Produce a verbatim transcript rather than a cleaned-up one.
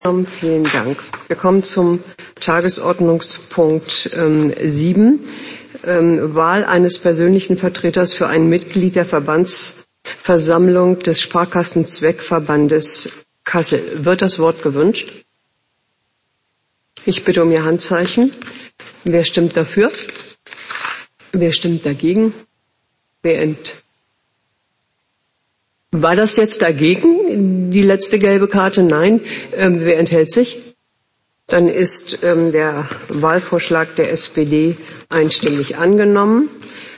Vielen Dank. Wir kommen zum Tagesordnungspunkt ähm, sieben. Ähm, Wahl eines persönlichen Vertreters für ein Mitglied der Verbandsversammlung des Sparkassenzweckverbandes Kassel. Wird das Wort gewünscht? Ich bitte um Ihr Handzeichen. Wer stimmt dafür? Wer stimmt dagegen? Wer ent War das jetzt dagegen, die letzte gelbe Karte? Nein. Ähm, wer enthält sich? Dann ist ähm, der Wahlvorschlag der S P D einstimmig angenommen.